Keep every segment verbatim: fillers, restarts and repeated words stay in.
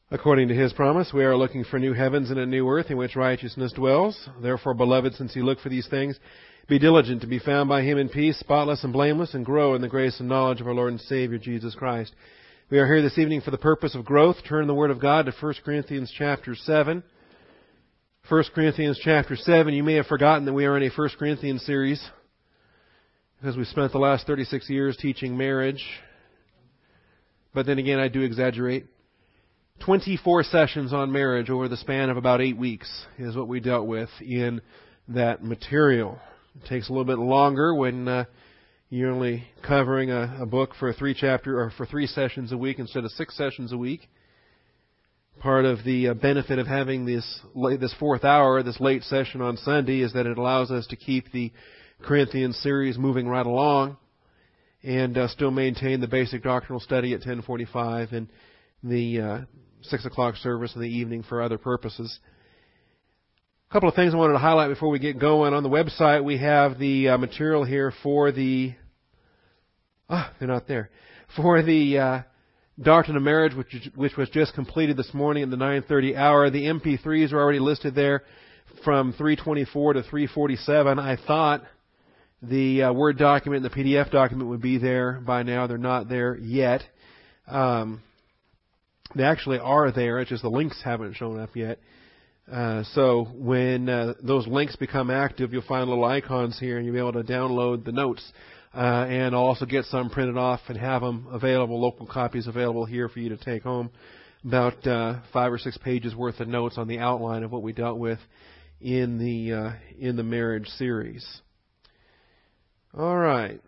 According to His promise, we are looking for new heavens and a new earth in which righteousness dwells. Therefore, beloved, since you look for these things, be diligent to be found by Him in peace, spotless and blameless, and grow in the grace and knowledge of our Lord and Savior, Jesus Christ. We are here this evening for the purpose of growth. Turn the Word of God to First Corinthians chapter seven. First Corinthians chapter seven. You may have forgotten that we are in a First Corinthians series because we spent the last thirty-six years teaching marriage. But then again, I do exaggerate. twenty-four sessions on marriage over the span of about eight weeks is what we dealt with in that material. It takes a little bit longer when uh, you're only covering a, a book for a three chapter or for three sessions a week instead of six sessions a week. Part of the uh, benefit of having this this fourth hour, this late session on Sunday, is that it allows us to keep the Corinthians series moving right along and uh, still maintain the basic doctrinal study at ten forty-five and the uh, six o'clock service in the evening for other purposes. A couple of things I wanted to highlight before we get going. On the website, we have the uh, material here for the... Ah, they're not there. For the uh, Doctrine of Marriage, which, which was just completed this morning at the nine thirty hour. The M P threes are already listed there from three twenty-four to three forty-seven. I thought the uh, Word document and the P D F document would be there by now. They're not there yet. Um... They actually are there, it's just the links haven't shown up yet. Uh, so when uh, those links become active, you'll find little icons here and you'll be able to download the notes. Uh, and I'll also get some printed off and have them available, local copies available here for you to take home. About uh, five or six pages worth of notes on the outline of what we dealt with in the uh, in the marriage series. All right.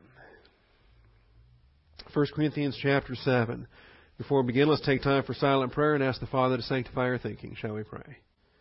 First Corinthians chapter seven. Before we begin, let's take time for silent prayer and ask the Father to sanctify our thinking. Shall we pray?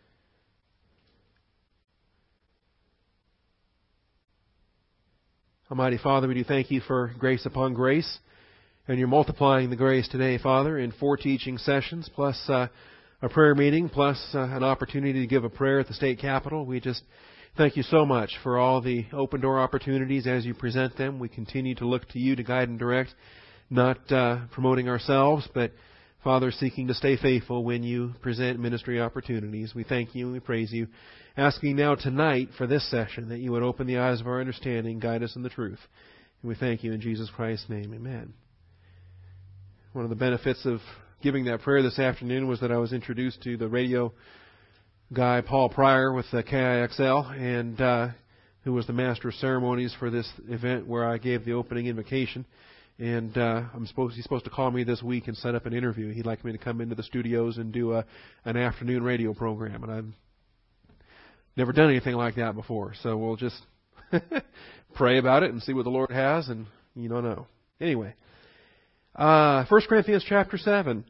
Almighty Father, we do thank You for grace upon grace, and You're multiplying the grace today, Father, in four teaching sessions, plus uh, a prayer meeting, plus uh, an opportunity to give a prayer at the state capitol. We just thank You so much for all the open door opportunities as You present them. We continue to look to You to guide and direct, not uh, promoting ourselves, but, Father, seeking to stay faithful when You present ministry opportunities. We thank You and we praise You, asking now tonight for this session that You would open the eyes of our understanding, guide us in the truth. And we thank You in Jesus Christ's name. Amen. One of the benefits of giving that prayer this afternoon was that I was introduced to the radio guy, Paul Pryor, with the K I X L, and uh, who was the master of ceremonies for this event where I gave the opening invocation. And uh, I'm supposed he's supposed to call me this week and set up an interview. He'd like me to come into the studios and do a, an afternoon radio program. And I've never done anything like that before. So we'll just pray about it and see what the Lord has, and you don't know. Anyway, uh, First Corinthians chapter seven.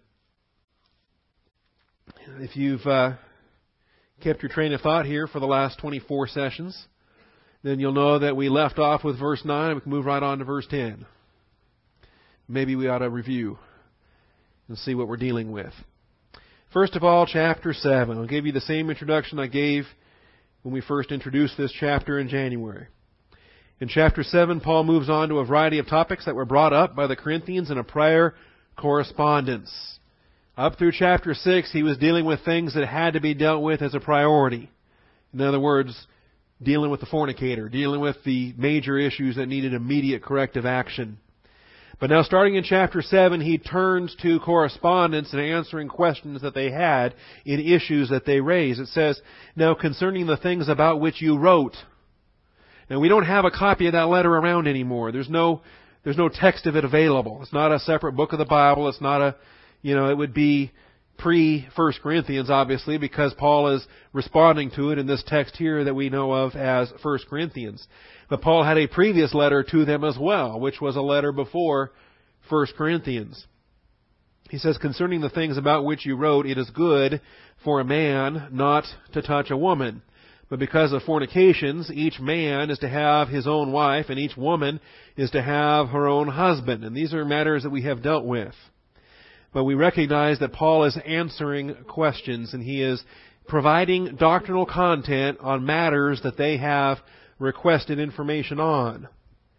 If you've uh, kept your train of thought here for the last twenty-four sessions, then you'll know that we left off with verse nine and we can move right on to verse ten. Maybe we ought to review and see what we're dealing with. First of all, chapter seven. I'll give you the same introduction I gave when we first introduced this chapter in January. In chapter seven, Paul moves on to a variety of topics that were brought up by the Corinthians in a prior correspondence. Up through chapter six, he was dealing with things that had to be dealt with as a priority. In other words, dealing with the fornicator, dealing with the major issues that needed immediate corrective action. But now starting in chapter seven, he turns to correspondence and answering questions that they had in issues that they raised. It says, now concerning the things about which you wrote. Now we don't have a copy of that letter around anymore. There's no, there's no text of it available. It's not a separate book of the Bible. It's not a, you know, it would be pre-First Corinthians, obviously, because Paul is responding to it in this text here that we know of as First Corinthians. But Paul had a previous letter to them as well, which was a letter before First Corinthians. He says, concerning the things about which you wrote, it is good for a man not to touch a woman. But because of fornications, each man is to have his own wife, and each woman is to have her own husband. And these are matters that we have dealt with. But we recognize that Paul is answering questions, and he is providing doctrinal content on matters that they have requested information on.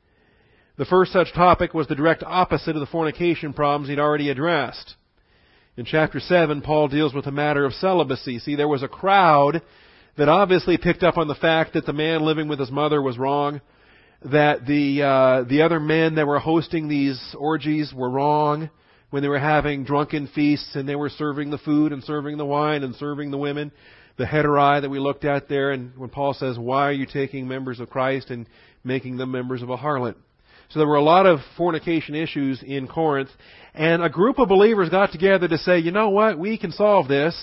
The first such topic was the direct opposite of the fornication problems he'd already addressed. In chapter seven, Paul deals with the matter of celibacy. See, there was a crowd that obviously picked up on the fact that the man living with his mother was wrong, that the uh, the other men that were hosting these orgies were wrong when they were having drunken feasts and they were serving the food and serving the wine and serving the women. The heterai that we looked at there, and when Paul says, why are you taking members of Christ and making them members of a harlot? So there were a lot of fornication issues in Corinth, and a group of believers got together to say, you know what, we can solve this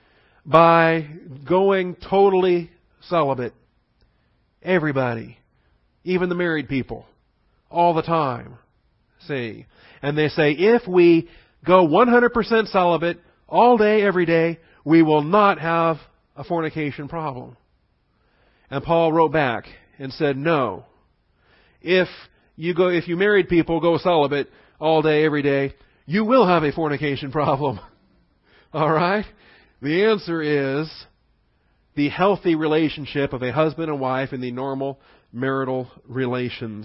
by going totally celibate. Everybody. Even the married people. All the time. See? And they say, if we go one hundred percent celibate all day, every day, we will not have a fornication problem. And Paul wrote back and said, no. If you go, if you married people go celibate all day, every day, you will have a fornication problem. All right? The answer is the healthy relationship of a husband and wife in the normal marital relations.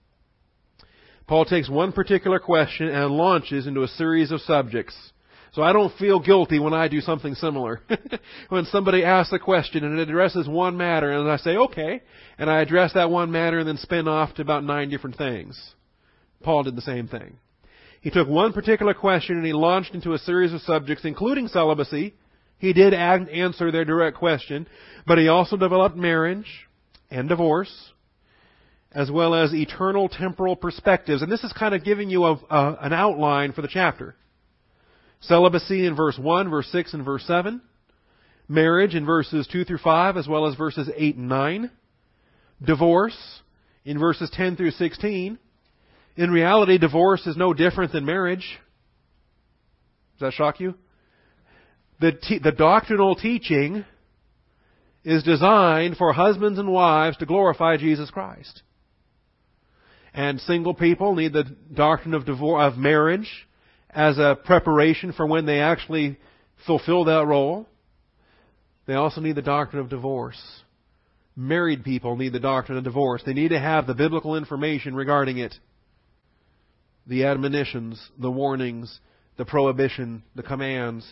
Paul takes one particular question and launches into a series of subjects. So I don't feel guilty when I do something similar. When somebody asks a question and it addresses one matter, and I say, okay, and I address that one matter and then spin off to about nine different things. Paul did the same thing. He took one particular question and he launched into a series of subjects, including celibacy. He did answer their direct question, but he also developed marriage and divorce, as well as eternal temporal perspectives. And this is kind of giving you a, a, an outline for the chapter. Celibacy in verse one, verse six, and verse seven. Marriage in verses two through five, as well as verses eight and nine. Divorce in verses ten through sixteen. In reality, divorce is no different than marriage. Does that shock you? The, te- the doctrinal teaching is designed for husbands and wives to glorify Jesus Christ. And single people need the doctrine of divorce, of marriage as a preparation for when they actually fulfill that role. They also need the doctrine of divorce. Married people need the doctrine of divorce. They need to have the biblical information regarding it. The admonitions, the warnings, the prohibition, the commands.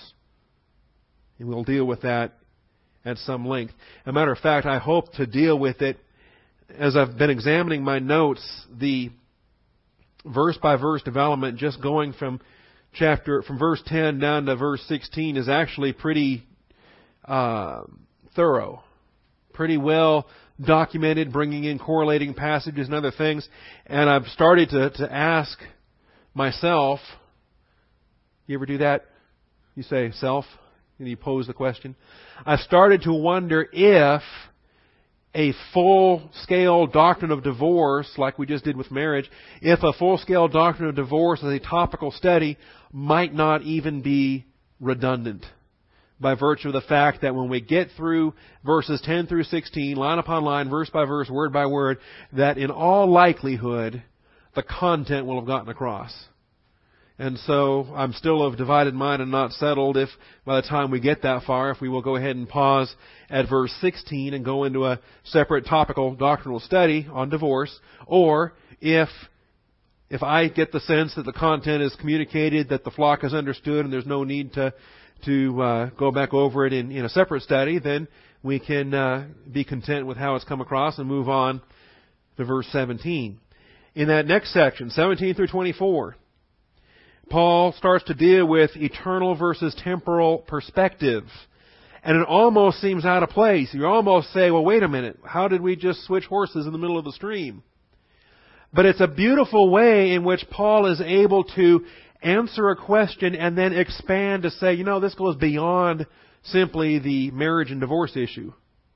And we'll deal with that at some length. As a matter of fact, I hope to deal with it as I've been examining my notes, the verse-by-verse development, just going from chapter from verse ten down to verse sixteen, is actually pretty uh, thorough, pretty well documented, bringing in correlating passages and other things. And I've started to, to ask myself, you ever do that? You say self, and you pose the question. I've started to wonder if a full-scale doctrine of divorce, like we just did with marriage, if a full-scale doctrine of divorce as a topical study might not even be redundant, by virtue of the fact that when we get through verses ten through sixteen, line upon line, verse by verse, word by word, that in all likelihood the content will have gotten across. And so I'm still of divided mind and not settled if by the time we get that far, if we will go ahead and pause at verse sixteen and go into a separate topical doctrinal study on divorce, or if if I get the sense that the content is communicated, that the flock has understood, and there's no need to to uh, go back over it in, in a separate study, then we can uh, be content with how it's come across and move on to verse seventeen. In that next section, seventeen through twenty-four, Paul starts to deal with eternal versus temporal perspective. And it almost seems out of place. You almost say, well, wait a minute, how did we just switch horses in the middle of the stream? But it's a beautiful way in which Paul is able to answer a question and then expand to say, you know, this goes beyond simply the marriage and divorce issue.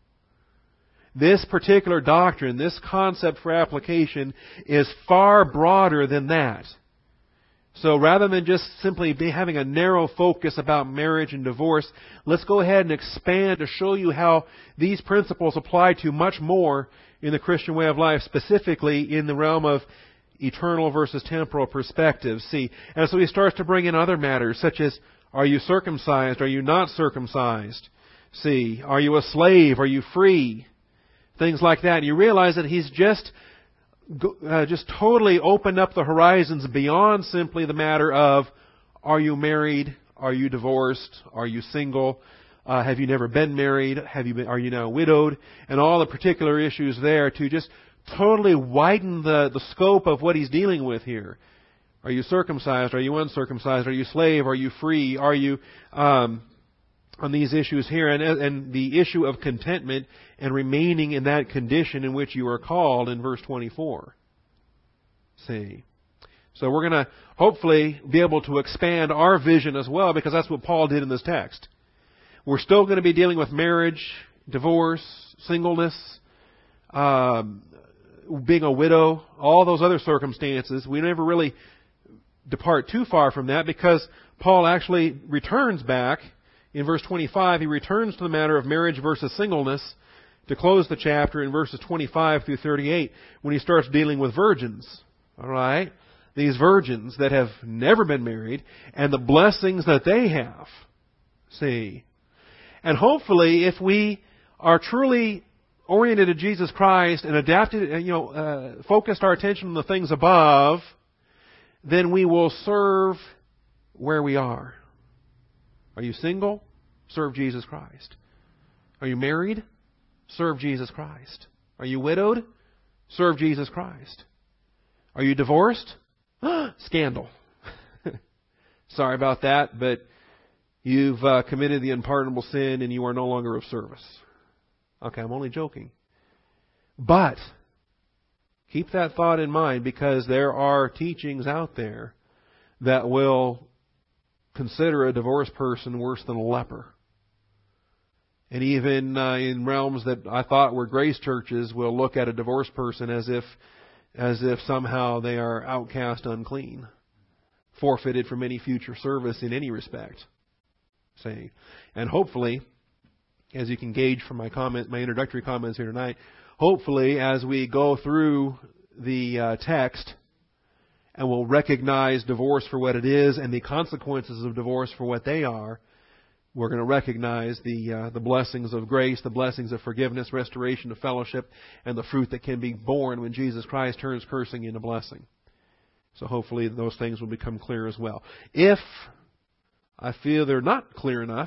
This particular doctrine, this concept for application, is far broader than that. So rather than just simply be having a narrow focus about marriage and divorce, let's go ahead and expand to show you how these principles apply to much more in the Christian way of life, specifically in the realm of eternal versus temporal perspective. See, and so he starts to bring in other matters, such as, are you circumcised? Are you not circumcised? See, are you a slave? Are you free? Things like that. And you realize that he's just Uh, just totally opened up the horizons beyond simply the matter of, are you married, Are you divorced? Are you single? Uh, have you never been married? Have you been, are you now widowed? And all the particular issues there to just totally widen the, the scope of what he's dealing with here. Are you circumcised? Are you uncircumcised? Are you slave? Are you free? Are you um, on these issues here? And, and the issue of contentment and remaining in that condition in which you are called in verse twenty-four. See? So we're going to hopefully be able to expand our vision as well, because that's what Paul did in this text. We're still going to be dealing with marriage, divorce, singleness, um, being a widow, all those other circumstances. We never really depart too far from that, because Paul actually returns back in verse twenty-five. He returns to the matter of marriage versus singleness to close the chapter in verses twenty-five through thirty-eight, when he starts dealing with virgins. All right? These virgins that have never been married and the blessings that they have. See? And hopefully, if we are truly oriented to Jesus Christ and adapted, you know, uh, focused our attention on the things above, then we will serve where we are. Are you single? Serve Jesus Christ. Are you married? Serve Jesus Christ. Are you widowed? Serve Jesus Christ. Are you divorced? Scandal. Sorry about that, but you've uh, committed the unpardonable sin and you are no longer of service. Okay, I'm only joking. But keep that thought in mind, because there are teachings out there that will consider a divorced person worse than a leper. And even uh, in realms that I thought were grace churches will look at a divorced person as if as if somehow they are outcast, unclean, forfeited from any future service in any respect. Say, and hopefully, as you can gauge from my comment, my introductory comments here tonight, hopefully as we go through the uh, text and we'll recognize divorce for what it is and the consequences of divorce for what they are, we're going to recognize the uh, the blessings of grace, the blessings of forgiveness, restoration of fellowship, and the fruit that can be born when Jesus Christ turns cursing into blessing. So hopefully those things will become clear as well. If I feel they're not clear enough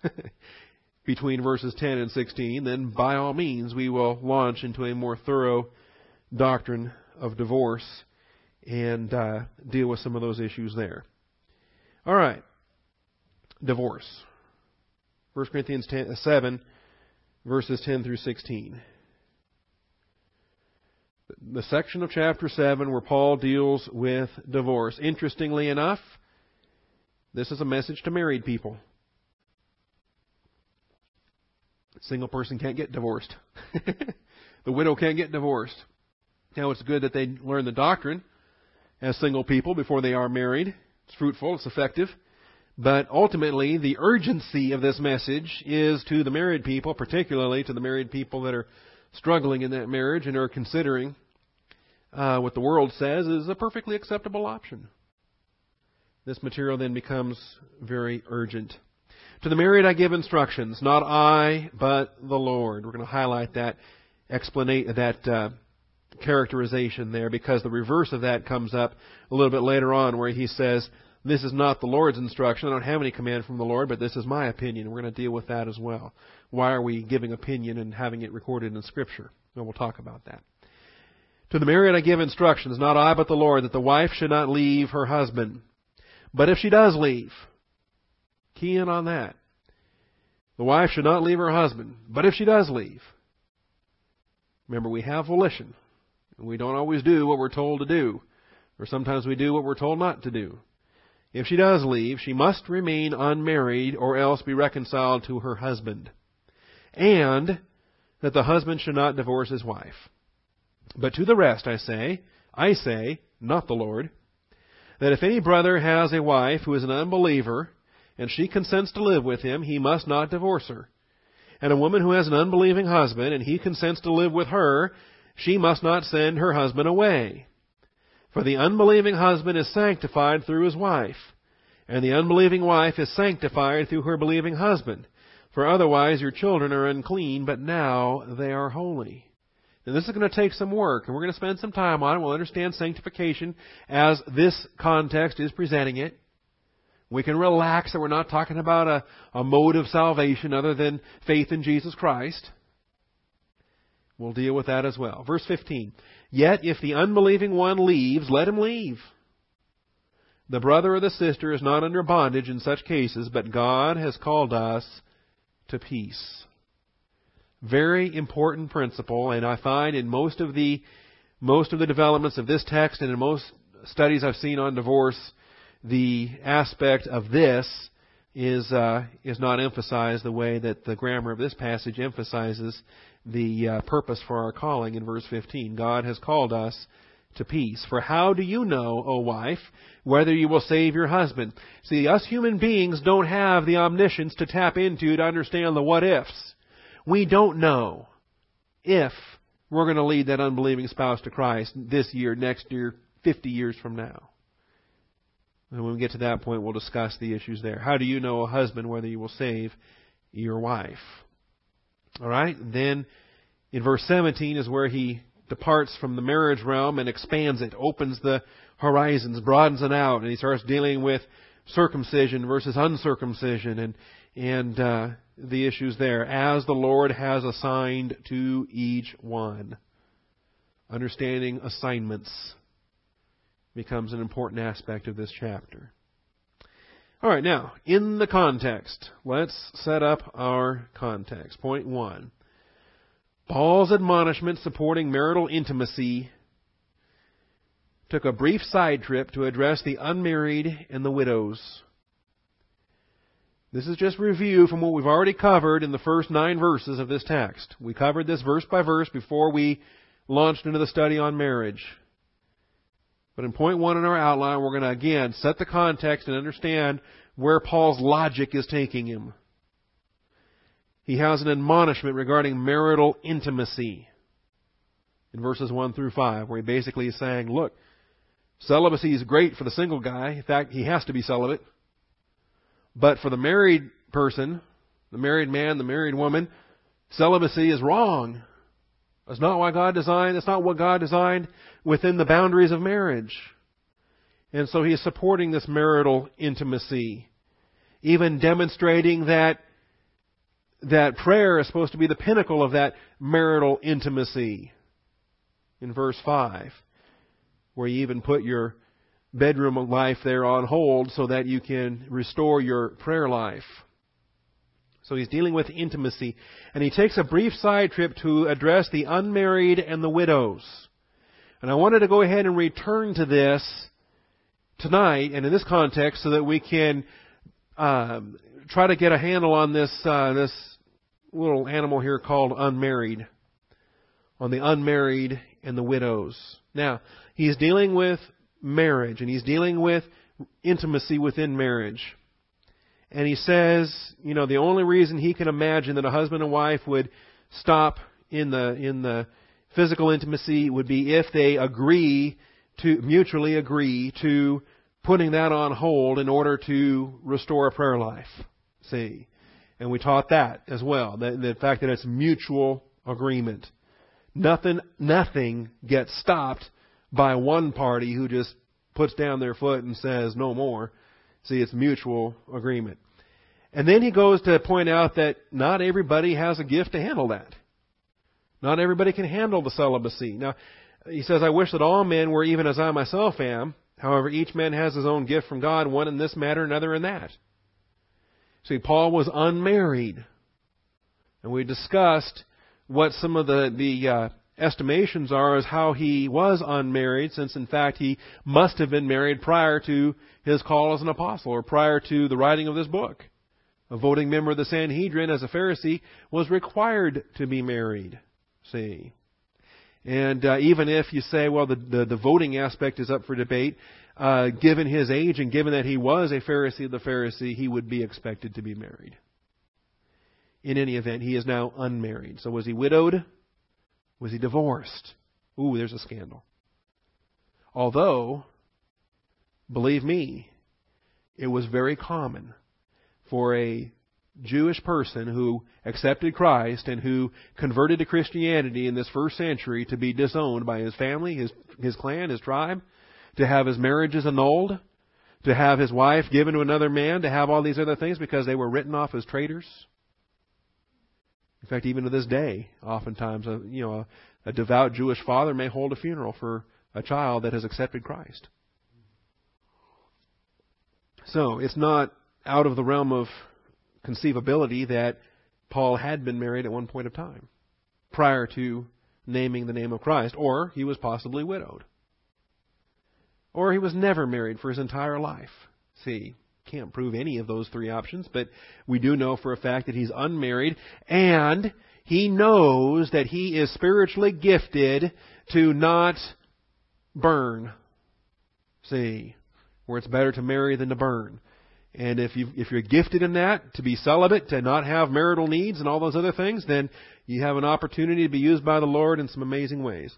between verses ten and sixteen, then by all means we will launch into a more thorough doctrine of divorce and uh, deal with some of those issues there. All right. Divorce. First Corinthians seven, verses ten through sixteen. The section of chapter seven where Paul deals with divorce. Interestingly enough, this is a message to married people. A single person can't get divorced. The widow can't get divorced. Now, it's good that they learn the doctrine as single people before they are married. It's fruitful, it's effective. But ultimately, the urgency of this message is to the married people, particularly to the married people that are struggling in that marriage and are considering uh, what the world says is a perfectly acceptable option. This material then becomes very urgent. To the married I give instructions, not I, but the Lord. We're going to highlight that explanation, that uh, characterization there, because the reverse of that comes up a little bit later on, where he says, this is not the Lord's instruction. I don't have any command from the Lord, but this is my opinion. We're going to deal with that as well. Why are we giving opinion and having it recorded in Scripture? And we'll talk about that. To the married I give instructions, not I but the Lord, that the wife should not leave her husband. But if she does leave, key in on that. The wife should not leave her husband. But if she does leave, remember, we have volition. And we don't always do what we're told to do. Or sometimes we do what we're told not to do. If she does leave, she must remain unmarried or else be reconciled to her husband. And that the husband should not divorce his wife. But to the rest I say, I say, not the Lord, that if any brother has a wife who is an unbeliever, and she consents to live with him, he must not divorce her. And a woman who has an unbelieving husband, and he consents to live with her, she must not send her husband away. For the unbelieving husband is sanctified through his wife, and the unbelieving wife is sanctified through her believing husband. For otherwise your children are unclean, but now they are holy. And this is going to take some work, and we're going to spend some time on it. We'll understand sanctification as this context is presenting it. We can relax that we're not talking about a, a mode of salvation other than faith in Jesus Christ. We'll deal with that as well. Verse fifteen. Yet if the unbelieving one leaves, let him leave. The brother or the sister is not under bondage in such cases, but God has called us to peace. Very important principle, and I find in most of the most of the developments of this text and in most studies I've seen on divorce, the aspect of this is uh, is not emphasized the way that the grammar of this passage emphasizes the uh, purpose for our calling in verse fifteen. God has called us to peace. For how do you know, O wife, whether you will save your husband? See, us human beings don't have the omniscience to tap into to understand the what-ifs. We don't know if we're going to lead that unbelieving spouse to Christ this year, next year, fifty years from now. And when we get to that point, we'll discuss the issues there. How do you know, a husband, whether you will save your wife? All right. Then in verse seventeen is where he departs from the marriage realm and expands it, opens the horizons, broadens it out, and he starts dealing with circumcision versus uncircumcision and and uh, the issues there, as the Lord has assigned to each one. Understanding assignments becomes an important aspect of this chapter. All right, now, in the context, let's set up our context. Point one. Paul's admonishment supporting marital intimacy took a brief side trip to address the unmarried and the widows. This is just review from what we've already covered in the first nine verses of this text. We covered this verse by verse before we launched into the study on marriage. But in point one in our outline, we're going to again set the context and understand where Paul's logic is taking him. He has an admonishment regarding marital intimacy in verses one through five, where he basically is saying, look, celibacy is great for the single guy. In fact, he has to be celibate. But for the married person, the married man, the married woman, celibacy is wrong. That's not why God designed. That's not what God designed within the boundaries of marriage. And so he is supporting this marital intimacy, even demonstrating that that prayer is supposed to be the pinnacle of that marital intimacy. In verse five, where you even put your bedroom life there on hold so that you can restore your prayer life. So he's dealing with intimacy. And he takes a brief side trip to address the unmarried and the widows. And I wanted to go ahead and return to this tonight and in this context so that we can um, try to get a handle on this uh, this little animal here called unmarried, on the unmarried and the widows. Now, he's dealing with marriage, and he's dealing with intimacy within marriage. And he says, you know, the only reason he can imagine that a husband and wife would stop in the in the physical intimacy would be if they agree to mutually agree to putting that on hold in order to restore a prayer life. See, and we taught that as well. The, the fact that it's mutual agreement. Nothing, nothing gets stopped by one party who just puts down their foot and says no more. See, it's mutual agreement. And then he goes to point out that not everybody has a gift to handle that. Not everybody can handle the celibacy. Now, he says, I wish that all men were even as I myself am. However, each man has his own gift from God, one in this matter, another in that. See, Paul was unmarried. And we discussed what some of the, the uh, estimations are as how he was unmarried, since in fact he must have been married prior to his call as an apostle, or prior to the writing of this book. A voting member of the Sanhedrin as a Pharisee was required to be married. See? And uh, even if you say, well, the, the, the voting aspect is up for debate, uh, given his age and given that he was a Pharisee of the Pharisee, he would be expected to be married. In any event, he is now unmarried. So was he widowed? Was he divorced? Ooh, there's a scandal. Although, believe me, it was very common for a Jewish person who accepted Christ and who converted to Christianity in this first century to be disowned by his family, his his clan, his tribe, to have his marriages annulled, to have his wife given to another man, to have all these other things because they were written off as traitors. In fact, even to this day, oftentimes, a, you know, a, a devout Jewish father may hold a funeral for a child that has accepted Christ. So it's not out of the realm of conceivability that Paul had been married at one point of time, prior to naming the name of Christ, or he was possibly widowed. Or he was never married for his entire life. See, can't prove any of those three options, but we do know for a fact that he's unmarried, and he knows that he is spiritually gifted to not burn. See, where it's better to marry than to burn. And if you if you're gifted in that, to be celibate, to not have marital needs and all those other things, then you have an opportunity to be used by the Lord in some amazing ways.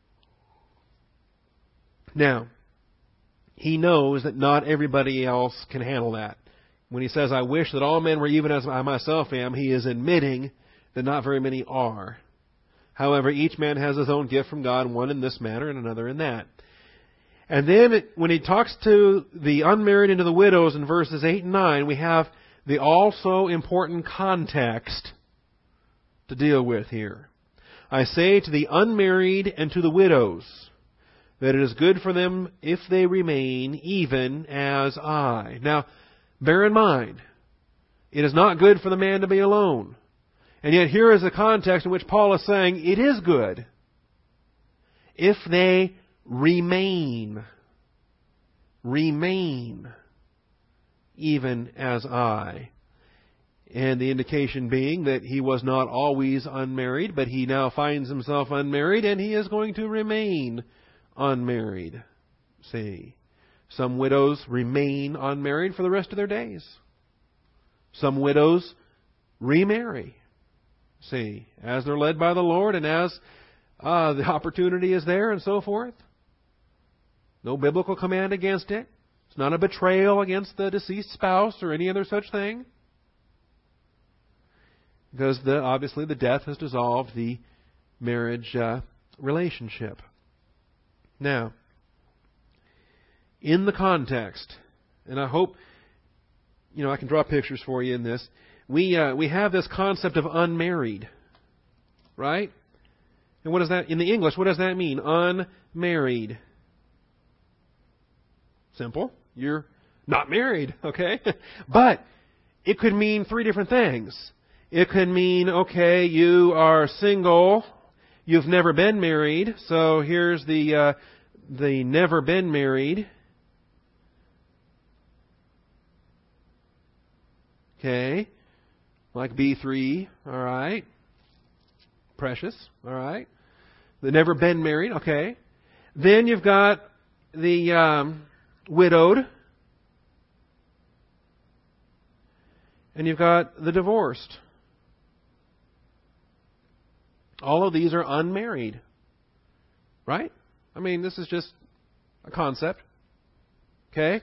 Now, he knows that not everybody else can handle that. When he says, I wish that all men were even as I myself am, he is admitting that not very many are. However, each man has his own gift from God, one in this manner and another in that. And then when he talks to the unmarried and to the widows in verses eight and nine, we have the also important context to deal with here. I say to the unmarried and to the widows that it is good for them if they remain even as I. Now, bear in mind, it is not good for the man to be alone. And yet here is the context in which Paul is saying it is good if they remain. Remain even as I. And the indication being that he was not always unmarried, but he now finds himself unmarried, and he is going to remain unmarried. See, some widows remain unmarried for the rest of their days. Some widows remarry. See, as they're led by the Lord and as uh, the opportunity is there and so forth. No biblical command against it. It's not a betrayal against the deceased spouse or any other such thing. Because the, obviously the death has dissolved the marriage uh, relationship. Now, in the context, and I hope, you know, I can draw pictures for you in this. We uh, we have this concept of unmarried, right? And what does that, in the English, what does that mean? Unmarried. Simple. You're not married, okay? But it could mean three different things. It could mean, okay, you are single, you've never been married, so here's the uh, the never been married. Okay. Like B three, all right. Precious, all right. The never been married, okay. Then you've got the um, widowed. And you've got the divorced. All of these are unmarried. Right? I mean, this is just a concept. Okay?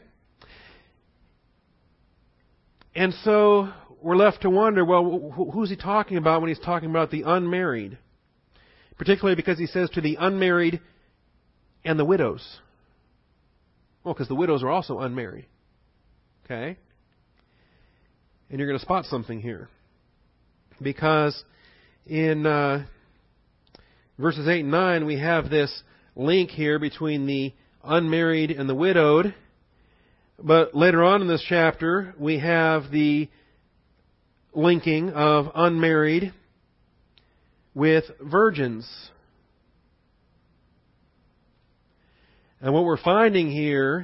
And so we're left to wonder, well, who's he talking about when he's talking about the unmarried? Particularly because he says to the unmarried and the widows. Well, because the widows are also unmarried. Okay? And you're going to spot something here. Because in uh, verses eight and nine, we have this link here between the unmarried and the widowed. But later on in this chapter, we have the linking of unmarried with virgins. And what we're finding here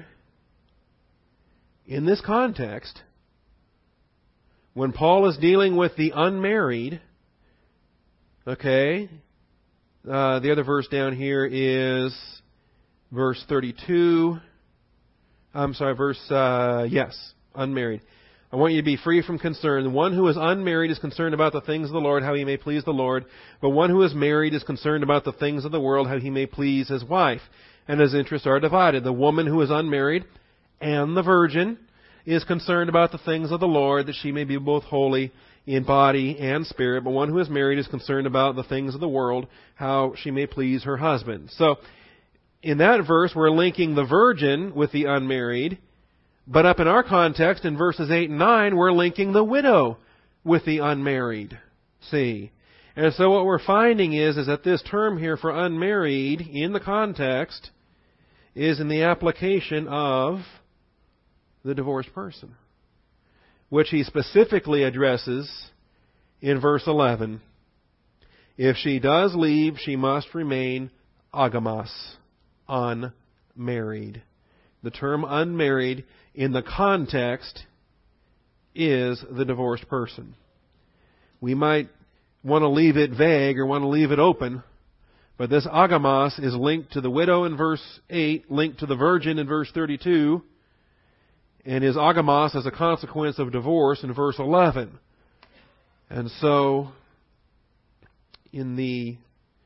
in this context, when Paul is dealing with the unmarried, okay, uh, the other verse down here is verse thirty-two. I'm sorry, verse, uh, yes, unmarried. I want you to be free from concern. The one who is unmarried is concerned about the things of the Lord, how he may please the Lord. But one who is married is concerned about the things of the world, how he may please his wife. And his interests are divided. The woman who is unmarried and the virgin is concerned about the things of the Lord, that she may be both holy in body and spirit. But one who is married is concerned about the things of the world, how she may please her husband. So, in that verse, we're linking the virgin with the unmarried, But up in our context, in verses eight and nine, we're linking the widow with the unmarried. See? And so what we're finding is, is that this term here for unmarried in the context is in the application of the divorced person, which he specifically addresses in verse eleven. If she does leave, she must remain agamos, unmarried. The term unmarried in the context is the divorced person. We might want to leave it vague or want to leave it open, but this agamos is linked to the widow in verse eight, linked to the virgin in verse thirty-two, and is agamos as a consequence of divorce in verse eleven. And so, in the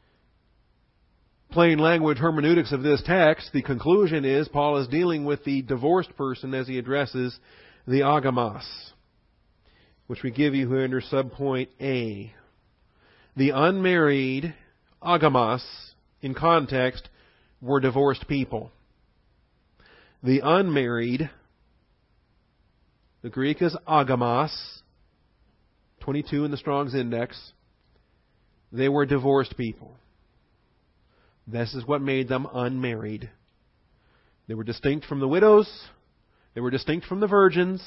plain language hermeneutics of this text, the conclusion is Paul is dealing with the divorced person as he addresses the agamos, which we give you here under subpoint A. The unmarried agamos, in context, were divorced people. The unmarried, the Greek is agamos, twenty-two in the Strong's Index, they were divorced people. This is what made them unmarried. They were distinct from the widows. They were distinct from the virgins.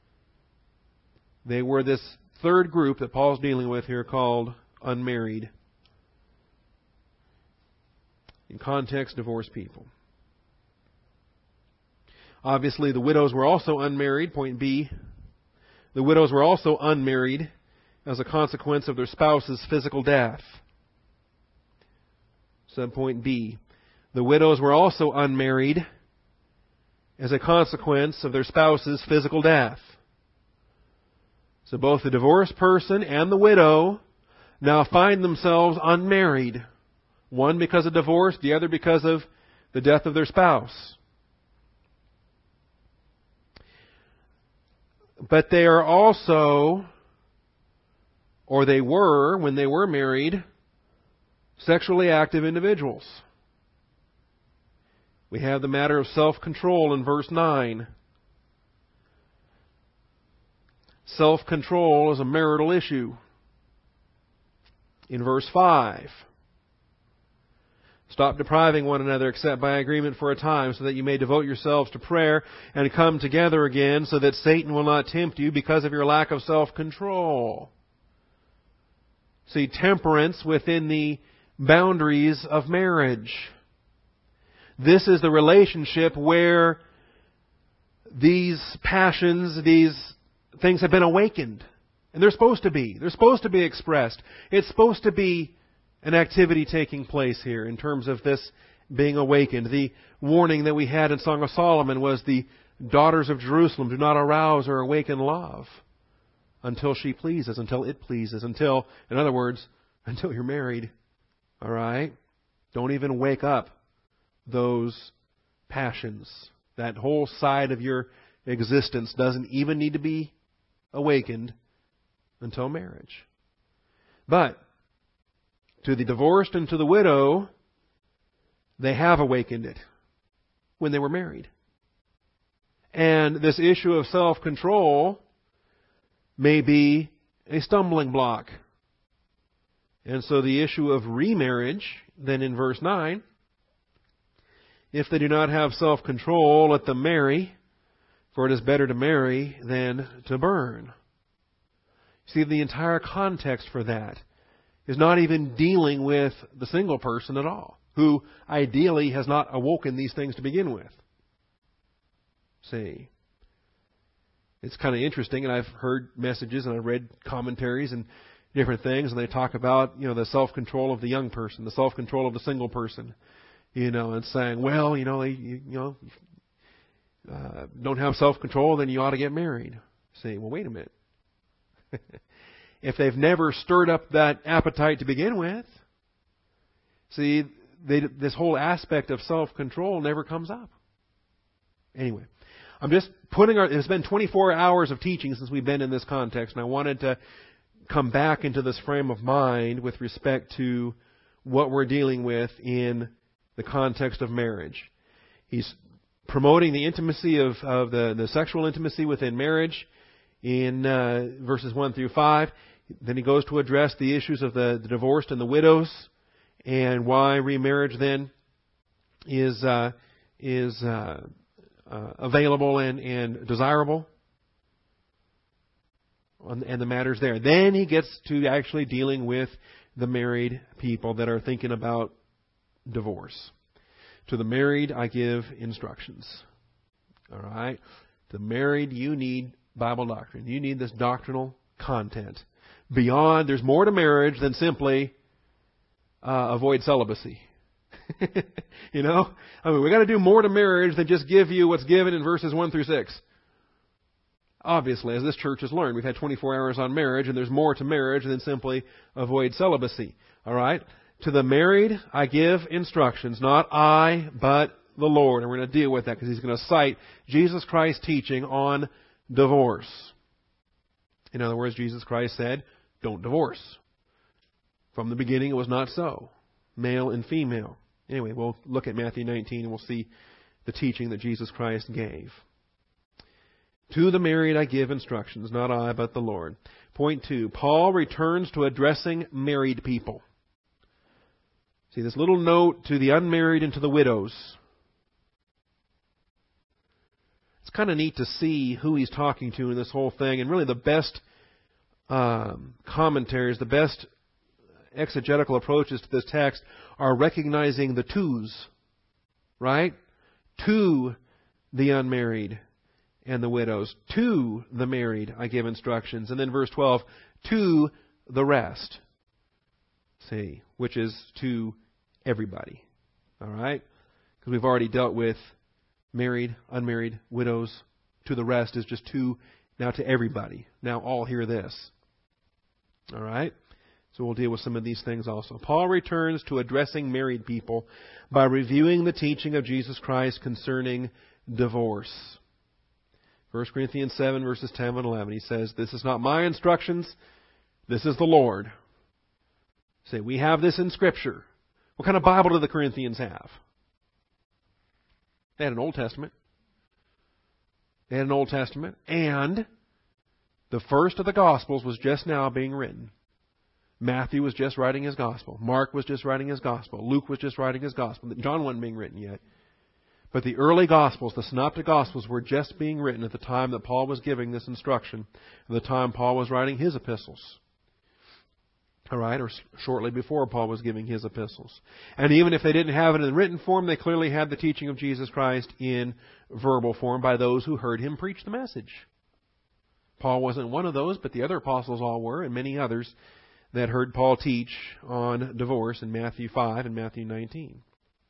They were this third group that Paul's dealing with here called unmarried. In context, divorced people. Obviously, the widows were also unmarried. Point B. The widows were also unmarried as a consequence of their spouse's physical death. Subpoint B. The widows were also unmarried as a consequence of their spouse's physical death. So both the divorced person and the widow now find themselves unmarried. One because of divorce, the other because of the death of their spouse. But they are also, or they were, when they were married, sexually active individuals. We have the matter of self-control in verse nine. Self-control is a marital issue. In verse five, stop depriving one another except by agreement for a time, so that you may devote yourselves to prayer and come together again, so that Satan will not tempt you because of your lack of self-control. See, temperance within the boundaries of marriage. This is the relationship where these passions, these things have been awakened. And they're supposed to be. They're supposed to be expressed. It's supposed to be an activity taking place here in terms of this being awakened. The warning that we had in Song of Solomon was the daughters of Jerusalem do not arouse or awaken love until she pleases, until it pleases, until, in other words, until you're married. All right? Don't even wake up those passions. That whole side of your existence doesn't even need to be awakened until marriage. But to the divorced and to the widow, they have awakened it when they were married. And this issue of self-control may be a stumbling block. And so the issue of remarriage, then in verse nine, if they do not have self-control, let them marry, for it is better to marry than to burn. See, the entire context for that is not even dealing with the single person at all, who ideally has not awoken these things to begin with. See, it's kind of interesting, and I've heard messages and I've read commentaries and different things, and they talk about, you know, the self-control of the young person, the self-control of the single person, you know, and saying, well, you know, they, you, you know, uh, don't have self-control, then you ought to get married. See, well, wait a minute. If they've never stirred up that appetite to begin with, see, they, this whole aspect of self-control never comes up. Anyway, I'm just putting our, it's been twenty-four hours of teaching since we've been in this context, and I wanted to come back into this frame of mind with respect to what we're dealing with in the context of marriage. He's promoting the intimacy of, of the, the sexual intimacy within marriage in uh, verses one through five. Then he goes to address the issues of the, the divorced and the widows, and why remarriage then is uh, is uh, uh, available and, and desirable, and the matters there. Then he gets to actually dealing with the married people that are thinking about divorce. To the married, I give instructions. All right? To the married, you need Bible doctrine. You need this doctrinal content. Beyond, there's more to marriage than simply uh, avoid celibacy. You know? I mean, we've got to do more to marriage than just give you what's given in verses one through six. Obviously, as this church has learned, we've had twenty-four hours on marriage, and there's more to marriage than simply avoid celibacy. All right? To the married, I give instructions, not I, but the Lord. And we're going to deal with that because he's going to cite Jesus Christ's teaching on divorce. In other words, Jesus Christ said, don't divorce. From the beginning, it was not so. Male and female. Anyway, we'll look at Matthew nineteen and we'll see the teaching that Jesus Christ gave. To the married I give instructions, not I, but the Lord. Point two, Paul returns to addressing married people. See, this little note to the unmarried and to the widows. It's kind of neat to see who he's talking to in this whole thing. And really the best um, commentaries, the best exegetical approaches to this text are recognizing the twos, right? To the unmarried and the widows. To the married I give instructions. And then verse twelve, to the rest. See, which is to everybody. All right? Because we've already dealt with married, unmarried, widows. To the rest is just to, now to everybody. Now all hear this. All right? So we'll deal with some of these things also. Paul returns to addressing married people by reviewing the teaching of Jesus Christ concerning divorce. First Corinthians seven, verses ten and eleven. He says, this is not my instructions. This is the Lord. Say, we have this in Scripture. What kind of Bible do the Corinthians have? They had an Old Testament. They had an Old Testament. And the first of the Gospels was just now being written. Matthew was just writing his Gospel. Mark was just writing his Gospel. Luke was just writing his Gospel. John wasn't being written yet. But the early Gospels, the Synoptic Gospels, were just being written at the time that Paul was giving this instruction, at the time Paul was writing his epistles. All right, or shortly before Paul was giving his epistles. And even if they didn't have it in written form, they clearly had the teaching of Jesus Christ in verbal form by those who heard him preach the message. Paul wasn't one of those, but the other apostles all were, and many others that heard Paul teach on divorce in Matthew five and Matthew nineteen.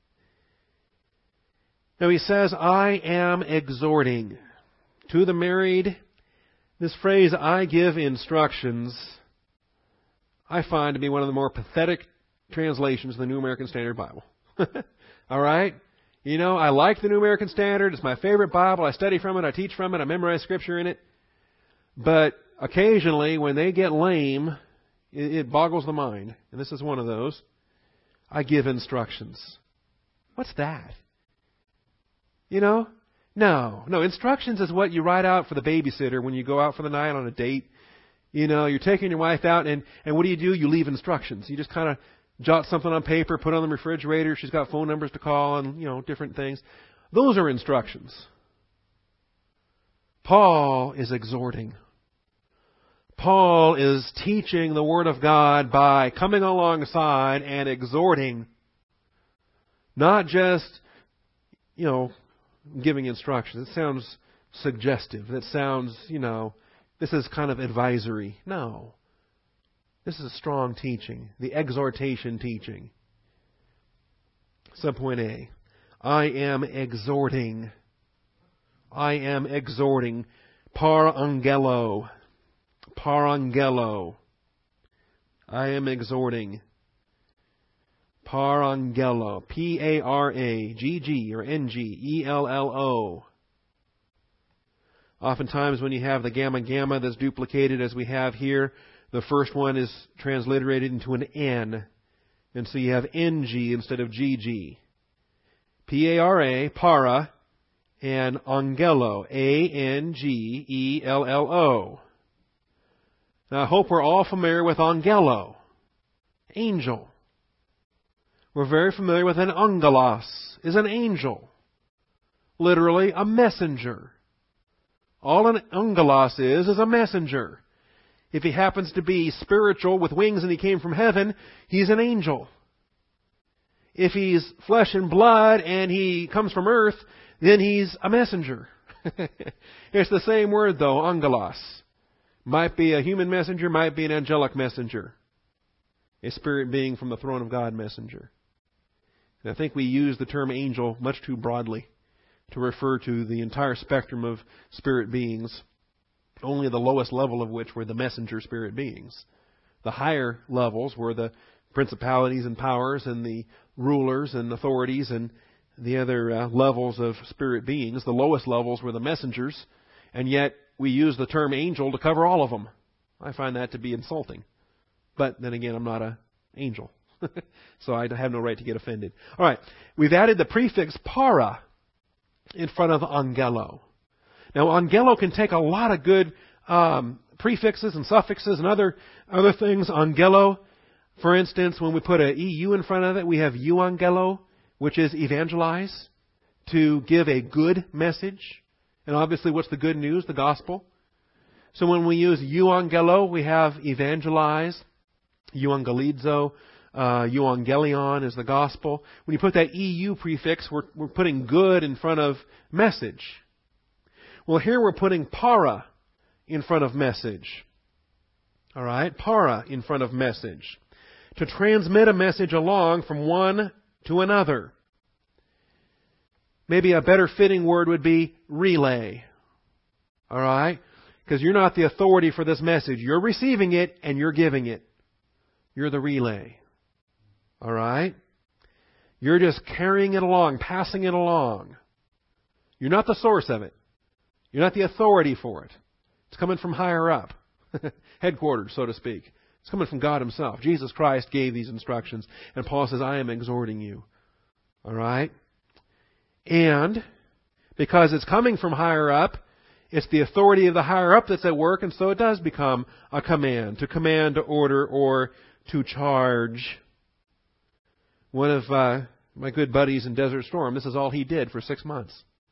Now he says, I am exhorting. To the married, this phrase, I give instructions, I find to be one of the more pathetic translations of the New American Standard Bible. All right? You know, I like the New American Standard. It's my favorite Bible. I study from it. I teach from it. I memorize Scripture in it. But occasionally, when they get lame, it, it boggles the mind. And this is one of those. I give instructions. What's that? You know? No. No, instructions is what you write out for the babysitter when you go out for the night on a date. You know, you're taking your wife out, and, and what do you do? You leave instructions. You just kind of jot something on paper, put it on the refrigerator. She's got phone numbers to call and, you know, different things. Those are instructions. Paul is exhorting. Paul is teaching the Word of God by coming alongside and exhorting. Not just, you know, giving instructions. It sounds suggestive. It sounds, you know, this is kind of advisory. No. This is strong teaching. The exhortation teaching. Subpoint A. I am exhorting. I am exhorting. Parangelo. Parangelo. I am exhorting. Parangelo. P A R A G G or N G E L L O. Oftentimes when you have the gamma gamma that's duplicated as we have here, the first one is transliterated into an N. And so you have N G instead of G G. P A R A, para, and angelo, A N G E L L O. Now, I hope we're all familiar with angelo, angel. We're very familiar with an angelos, is an angel. Literally, a messenger. All an angelos is, is a messenger. If he happens to be spiritual with wings and he came from heaven, he's an angel. If he's flesh and blood and he comes from earth, then he's a messenger. It's the same word, though, angelos. Might be a human messenger, might be an angelic messenger. A spirit being from the throne of God messenger. And I think we use the term angel much too broadly to refer to the entire spectrum of spirit beings, only the lowest level of which were the messenger spirit beings. The higher levels were the principalities and powers and the rulers and authorities and the other uh, levels of spirit beings. The lowest levels were the messengers, and yet we use the term angel to cover all of them. I find that to be insulting. But then again, I'm not an angel, so I have no right to get offended. All right, we've added the prefix para in front of angelo. Now, angelo can take a lot of good um, prefixes and suffixes and other other things. Angelo, for instance, when we put a E U in front of it, we have euangelo, which is evangelize, to give a good message. And obviously, what's the good news? The gospel. So when we use euangelo, we have evangelize, euangelizo, uh, euangelion is the gospel. When you put that E U prefix, we're, we're putting good in front of message. Well, here we're putting para in front of message. All right, para in front of message. To transmit a message along from one to another. Maybe a better fitting word would be relay. All right? Because you're not the authority for this message. You're receiving it and you're giving it. You're the relay. All right? You're just carrying it along, passing it along. You're not the source of it. You're not the authority for it. It's coming from higher up. Headquarters, so to speak. It's coming from God Himself. Jesus Christ gave these instructions. And Paul says, I am exhorting you. All right? And because it's coming from higher up, it's the authority of the higher up that's at work, and so it does become a command. To command, to order, or to charge. One of uh, my good buddies in Desert Storm, this is all he did for six months.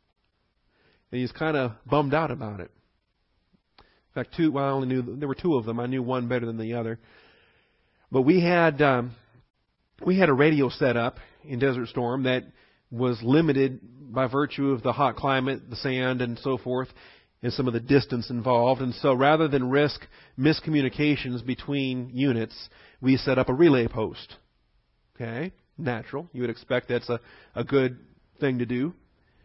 And he's kind of bummed out about it. In fact, two, well, I only knew, there were two of them. I knew one better than the other. But we had, um, we had a radio set up in Desert Storm that was limited by virtue of the hot climate, the sand, and so forth, and some of the distance involved. And so rather than risk miscommunications between units, we set up a relay post. Okay? Natural. You would expect that's a, a good thing to do.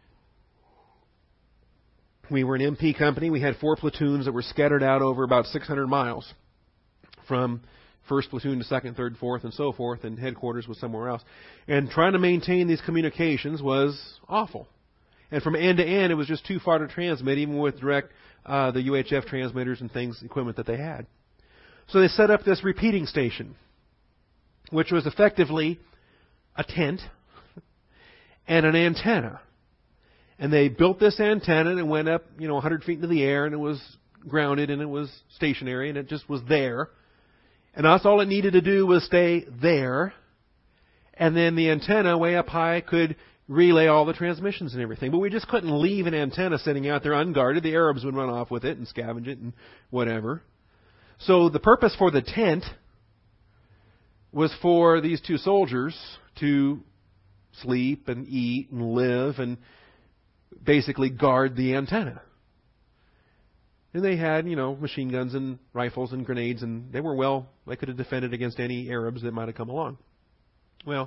We were an M P company. We had four platoons that were scattered out over about six hundred miles from first platoon to second, third, fourth, and so forth, and headquarters was somewhere else. And trying to maintain these communications was awful. And from end to end, it was just too far to transmit, even with direct, uh, the U H F transmitters and things, equipment that they had. So they set up this repeating station, which was effectively a tent and an antenna. And they built this antenna and it went up, you know, one hundred feet into the air, and it was grounded and it was stationary and it just was there. And that's all it needed to do was stay there. And then the antenna way up high could relay all the transmissions and everything. But we just couldn't leave an antenna sitting out there unguarded. The Arabs would run off with it and scavenge it and whatever. So the purpose for the tent was for these two soldiers to sleep and eat and live and basically guard the antenna. And they had, you know, machine guns and rifles and grenades, and they were well, they could have defended against any Arabs that might have come along. Well,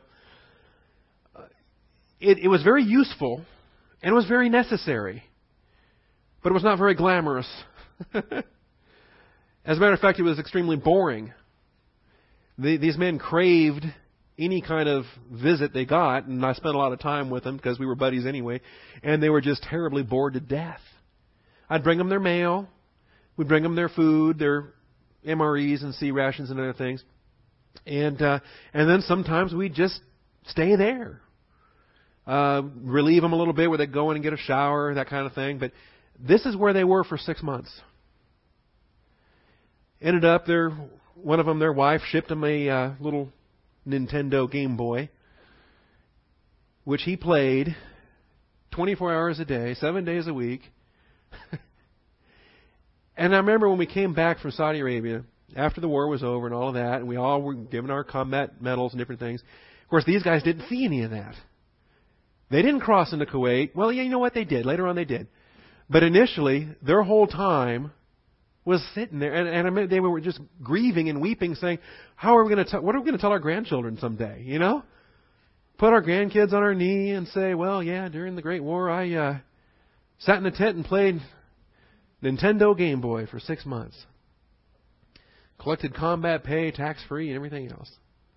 it, it was very useful, and it was very necessary, but it was not very glamorous. As a matter of fact, it was extremely boring. The, these men craved any kind of visit they got, and I spent a lot of time with them because we were buddies anyway, and they were just terribly bored to death. I'd bring them their mail. We'd bring them their food, their M R Es and C rations and other things. And uh, and then sometimes we'd just stay there. uh, relieve them a little bit where they go in and get a shower, that kind of thing. But this is where they were for six months. Ended up, their one of them, their wife, shipped him a uh, little Nintendo Game Boy, which he played twenty-four hours a day, seven days a week. And I remember when we came back from Saudi Arabia, after the war was over and all of that, and we all were given our combat medals and different things. Of course, these guys didn't see any of that. They didn't cross into Kuwait. Well, yeah, you know what? They did. Later on they did. But initially, their whole time was sitting there, and, and I mean, they were just grieving and weeping, saying, "How are we going to? What are we going to tell our grandchildren someday?" You know, put our grandkids on our knee and say, "Well, yeah, during the Great War, I uh, sat in a tent and played Nintendo Game Boy for six months, collected combat pay, tax free, and everything else."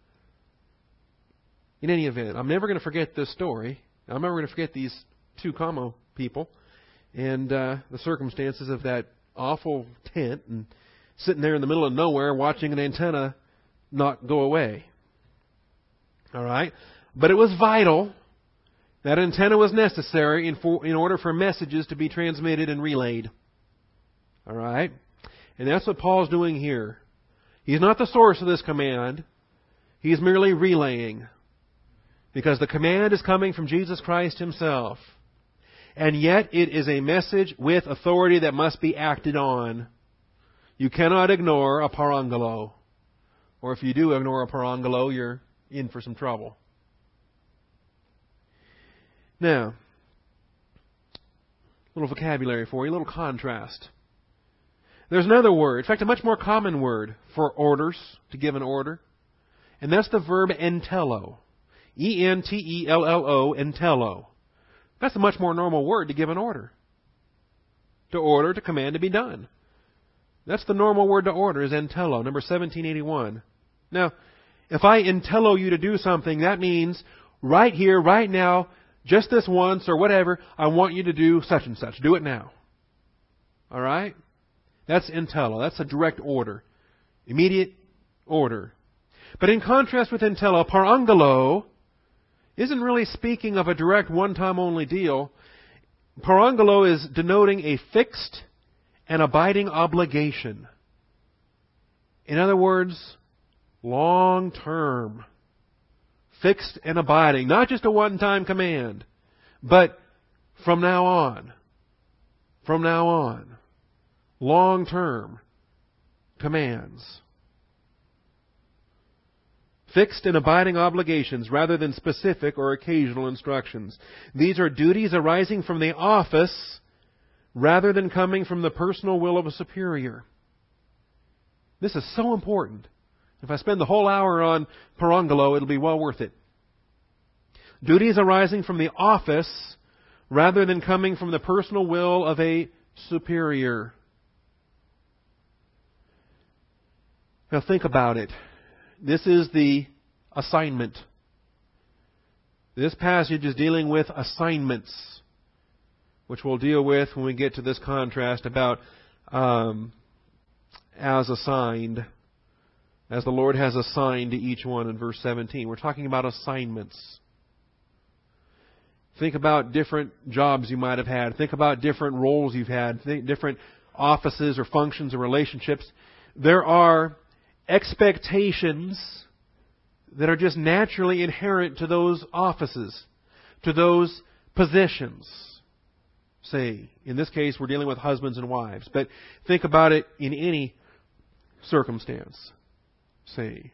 In any event, I'm never going to forget this story. I'm never going to forget these two Como people and uh, the circumstances of that awful tent and sitting there in the middle of nowhere watching an antenna not go away. All right? But it was vital. That antenna was necessary in, for, in order for messages to be transmitted and relayed. All right? And that's what Paul's doing here. He's not the source of this command. He's merely relaying. Because the command is coming from Jesus Christ Himself. And yet it is a message with authority that must be acted on. You cannot ignore a parangelo. Or if you do ignore a parangelo, you're in for some trouble. Now, a little vocabulary for you, a little contrast. There's another word, in fact a much more common word for orders, to give an order. And that's the verb entello. E N T E L L O, entello. That's a much more normal word to give an order. To order, to command, to be done. That's the normal word to order, is entello, number seventeen eighty-one. Now, if I entello you to do something, that means right here, right now, just this once or whatever, I want you to do such and such. Do it now. All right? That's entello. That's a direct order. Immediate order. But in contrast with entello, parangelo isn't really speaking of a direct one-time only deal. Parangelo is denoting a fixed and abiding obligation. In other words, long-term. Fixed and abiding. Not just a one-time command, but from now on. From now on. Long-term commands. Fixed and abiding obligations rather than specific or occasional instructions. These are duties arising from the office rather than coming from the personal will of a superior. This is so important. If I spend the whole hour on parangelo, it'll be well worth it. Duties arising from the office rather than coming from the personal will of a superior. Now think about it. This is the assignment. This passage is dealing with assignments, which we'll deal with when we get to this contrast about um, as assigned, as the Lord has assigned to each one in verse seventeen. We're talking about assignments. Think about different jobs you might have had. Think about different roles you've had. Think different offices or functions or relationships. There are expectations that are just naturally inherent to those offices, to those positions. Say, in this case, we're dealing with husbands and wives, but think about it in any circumstance. Say,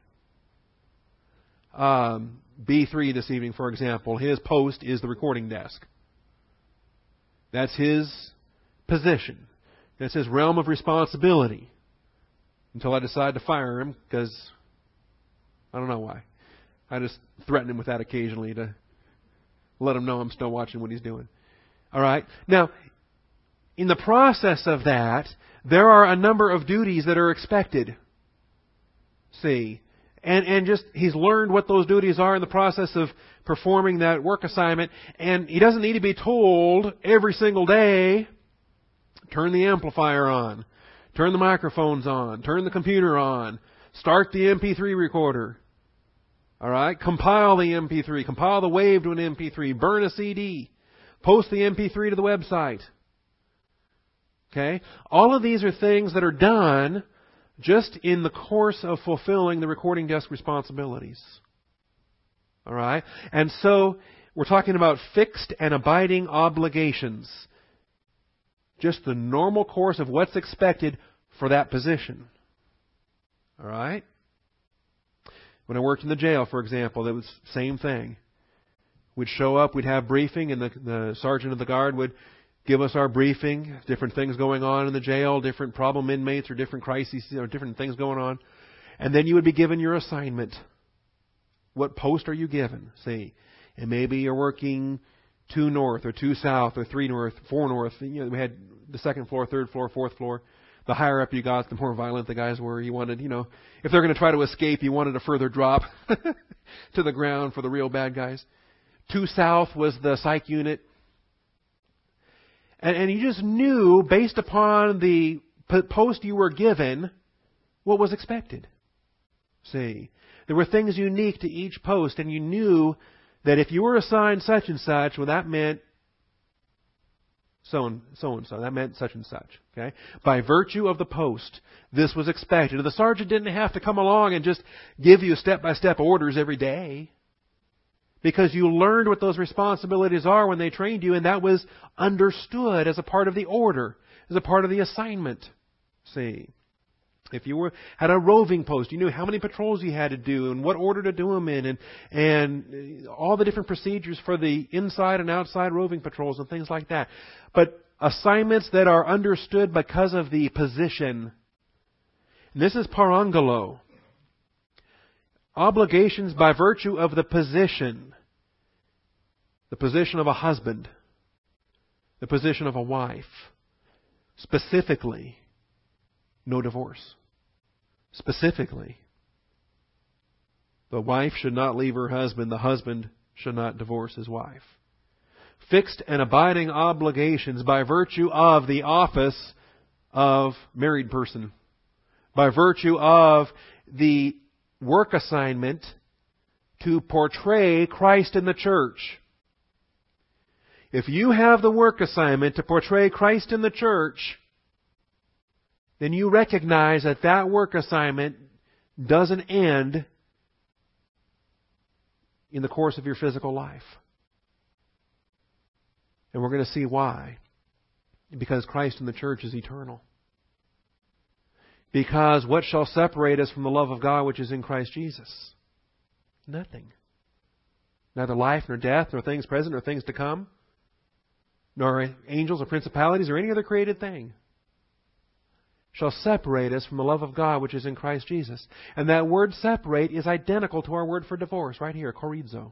um, B three this evening, for example, his post is the recording desk. That's his position. That's his realm of responsibility. Until I decide to fire him, because I don't know why. I just threaten him with that occasionally to let him know I'm still watching what he's doing. All right? Now, in the process of that, there are a number of duties that are expected. See? And, and just, he's learned what those duties are in the process of performing that work assignment. And he doesn't need to be told every single day, turn the amplifier on. Turn the microphones on. Turn the computer on. Start the M P three recorder. All right? Compile the M P three. Compile the wave to an M P three. Burn a C D. Post the M P three to the website. Okay? All of these are things that are done just in the course of fulfilling the recording desk responsibilities. All right? And so we're talking about fixed and abiding obligations. Just the normal course of what's expected for that position. All right? When I worked in the jail, for example, it was the same thing. We'd show up, we'd have briefing, and the, the sergeant of the guard would give us our briefing, different things going on in the jail, different problem inmates or different crises, or different things going on. And then you would be given your assignment. What post are you given? See, and maybe you're working two north or two south or three north, four north. You know, we had the second floor, third floor, fourth floor. The higher up you got, the more violent the guys were. You wanted, you know, if they're going to try to escape, you wanted a further drop to the ground for the real bad guys. Two south was the psych unit. And, and you just knew, based upon the post you were given, what was expected. See, there were things unique to each post, and you knew that if you were assigned such and such, well, that meant so and so and so. That meant such and such. Okay? By virtue of the post, this was expected. The sergeant didn't have to come along and just give you step-by-step orders every day, because you learned what those responsibilities are when they trained you, and that was understood as a part of the order, as a part of the assignment. See, if you were had a roving post, you knew how many patrols you had to do and what order to do them in, and and all the different procedures for the inside and outside roving patrols and things like that. But assignments that are understood because of the position. And this is parangelo. Obligations by virtue of the position. The position of a husband. The position of a wife. Specifically, no divorce. Specifically, the wife should not leave her husband. The husband should not divorce his wife. Fixed and abiding obligations by virtue of the office of married person. By virtue of the work assignment to portray Christ in the church. If you have the work assignment to portray Christ in the church, then you recognize that that work assignment doesn't end in the course of your physical life. And we're going to see why. Because Christ in the church is eternal. Because what shall separate us from the love of God which is in Christ Jesus? Nothing. Neither life nor death nor things present nor things to come, nor angels or principalities or any other created thing shall separate us from the love of God which is in Christ Jesus. And that word separate is identical to our word for divorce right here, chorizo.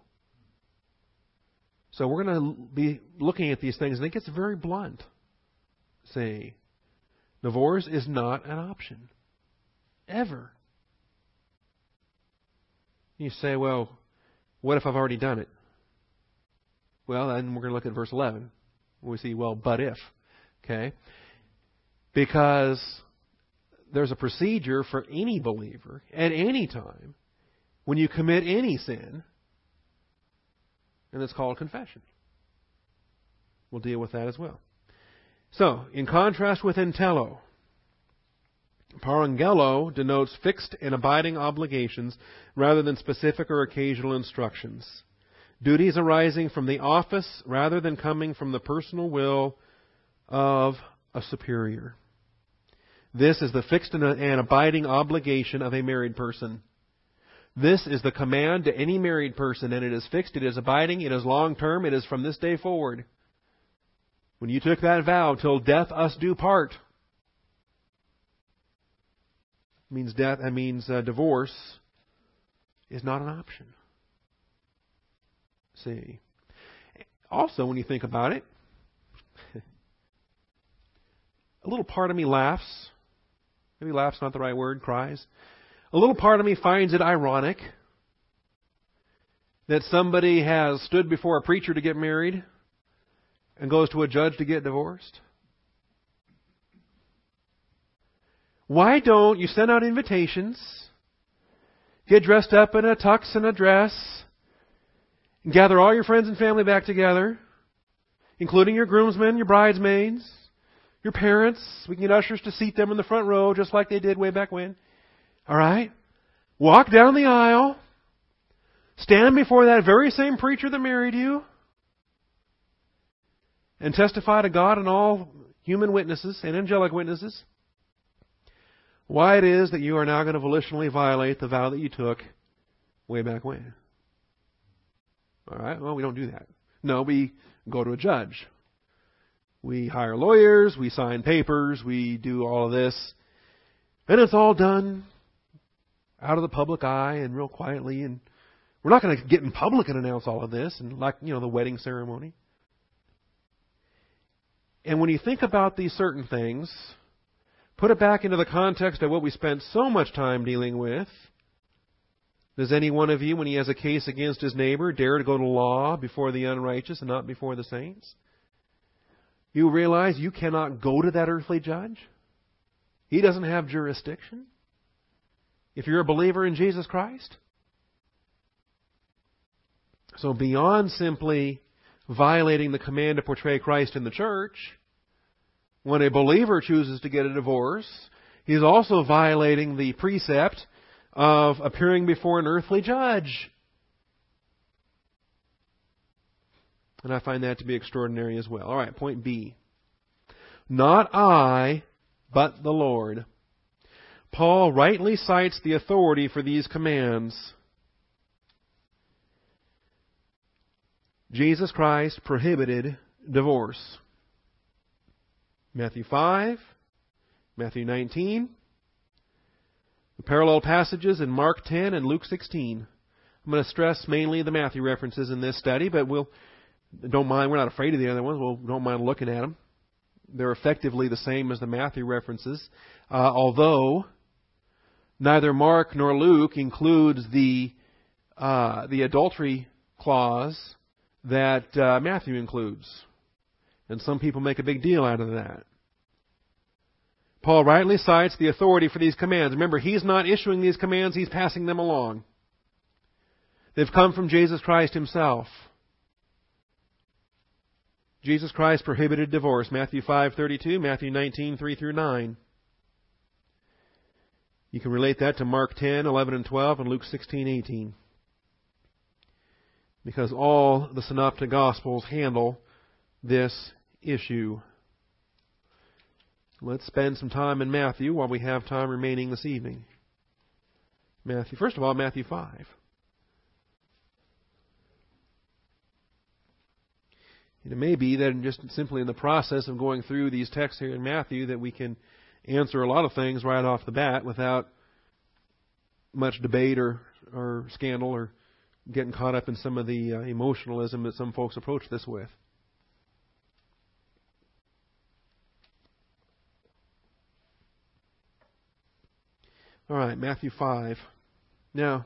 So we're going to be looking at these things, and it gets very blunt. See, divorce is not an option. Ever. You say, well, what if I've already done it? Well, then we're going to look at verse eleven. We see, well, but if. Okay? Because there's a procedure for any believer at any time when you commit any sin, and it's called confession. We'll deal with that as well. So, in contrast with entello, parangelo denotes fixed and abiding obligations rather than specific or occasional instructions. Duties arising from the office rather than coming from the personal will of a superior. This is the fixed and abiding obligation of a married person. This is the command to any married person, and it is fixed, it is abiding, it is long-term, it is from this day forward. When you took that vow, till death us do part, means death. That means uh, divorce is not an option. See. Also, when you think about it, a little part of me laughs. Maybe laughs not the right word, cries. A little part of me finds it ironic that somebody has stood before a preacher to get married and goes to a judge to get divorced. Why don't you send out invitations, get dressed up in a tux and a dress, and gather all your friends and family back together, including your groomsmen, your bridesmaids, your parents. We can get ushers to seat them in the front row just like they did way back when. All right? Walk down the aisle. Stand before that very same preacher that married you. And testify to God and all human witnesses and angelic witnesses why it is that you are now going to volitionally violate the vow that you took way back when. All right? Well, we don't do that. No, we go to a judge. We hire lawyers, we sign papers, we do all of this. And it's all done out of the public eye and real quietly. And we're not going to get in public and announce all of this, and like, you know, the wedding ceremony. And when you think about these certain things, put it back into the context of what we spent so much time dealing with. Does any one of you, when he has a case against his neighbor, dare to go to law before the unrighteous and not before the saints? You realize you cannot go to that earthly judge? He doesn't have jurisdiction if you're a believer in Jesus Christ? So beyond simply violating the command to portray Christ in the church, when a believer chooses to get a divorce, he's also violating the precept of appearing before an earthly judge. And I find that to be extraordinary as well. All right, point B. Not I, but the Lord. Paul rightly cites the authority for these commands. Jesus Christ prohibited divorce. Matthew five, Matthew nineteen, the parallel passages in Mark ten and Luke sixteen. I'm going to stress mainly the Matthew references in this study, but we'll don't mind. We're not afraid of the other ones. We'll don't mind looking at them. They're effectively the same as the Matthew references, uh, although neither Mark nor Luke includes the uh, the adultery clause that uh, Matthew includes. And some people make a big deal out of that. Paul rightly cites the authority for these commands. Remember, he's not issuing these commands, he's passing them along. They've come from Jesus Christ himself. Jesus Christ prohibited divorce. Matthew five thirty-two, Matthew nineteen, three through nine. You can relate that to Mark ten, eleven and twelve, and Luke sixteen, eighteen. Because all the synoptic Gospels handle this issue. Let's spend some time in Matthew while we have time remaining this evening. Matthew, first of all, Matthew five. And it may be that just simply in the process of going through these texts here in Matthew that we can answer a lot of things right off the bat without much debate or, or scandal or getting caught up in some of the uh, emotionalism that some folks approach this with. All right, Matthew five. Now,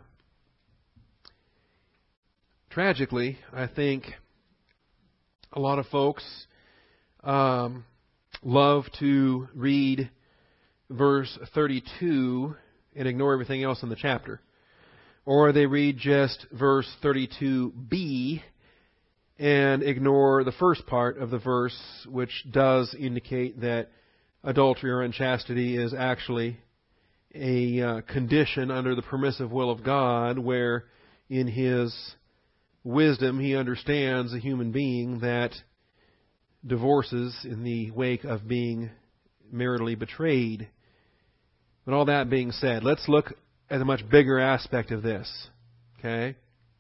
tragically, I think a lot of folks um, love to read verse thirty-two and ignore everything else in the chapter. Or they read just verse thirty-two b and ignore the first part of the verse, which does indicate that adultery or unchastity is actually a uh, condition under the permissive will of God, where in His wisdom He understands a human being that divorces in the wake of being maritally betrayed. But all that being said, let's look at a much bigger aspect of this. Okay?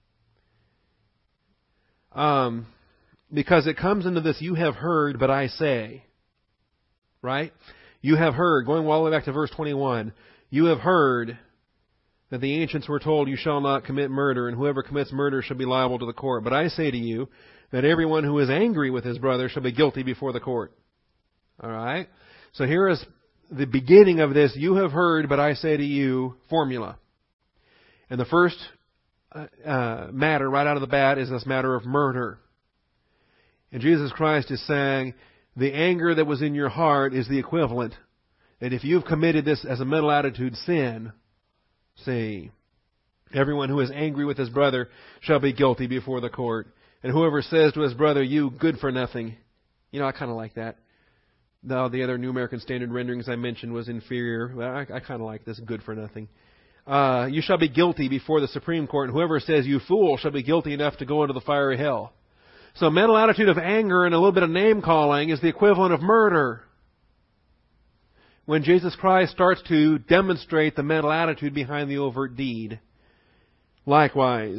Um, because it comes into this, you have heard, but I say. Right? You have heard, going all the way back to verse twenty-one, you have heard that the ancients were told, you shall not commit murder, and whoever commits murder shall be liable to the court. But I say to you that everyone who is angry with his brother shall be guilty before the court. All right? So here is the beginning of this, you have heard, but I say to you, formula. And the first uh, uh, matter right out of the bat is this matter of murder. And Jesus Christ is saying, the anger that was in your heart is the equivalent. And if you've committed this as a mental attitude sin, see, Everyone who is angry with his brother shall be guilty before the court. And whoever says to his brother, you good for nothing. You know, I kind of like that. Now, the other New American Standard renderings I mentioned was inferior. Well, I, I kind of like this, good for nothing. Uh, you shall be guilty before the Supreme Court, and whoever says you fool shall be guilty enough to go into the fiery hell. So a mental attitude of anger and a little bit of name-calling is the equivalent of murder. When Jesus Christ starts to demonstrate the mental attitude behind the overt deed. Likewise,